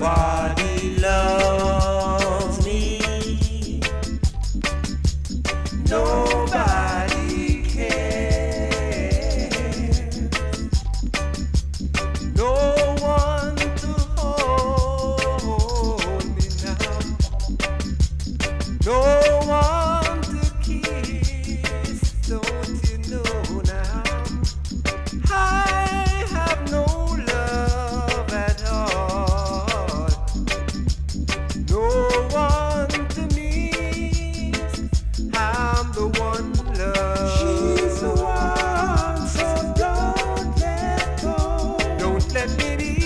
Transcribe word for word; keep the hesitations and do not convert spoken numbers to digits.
Nobody loves me. Nobody cares. No one to hold me now. No one to kiss. Don't you know now? I have no love at all. No one to miss. I'm the one love. She's the one, so don't let go. Don't let me be.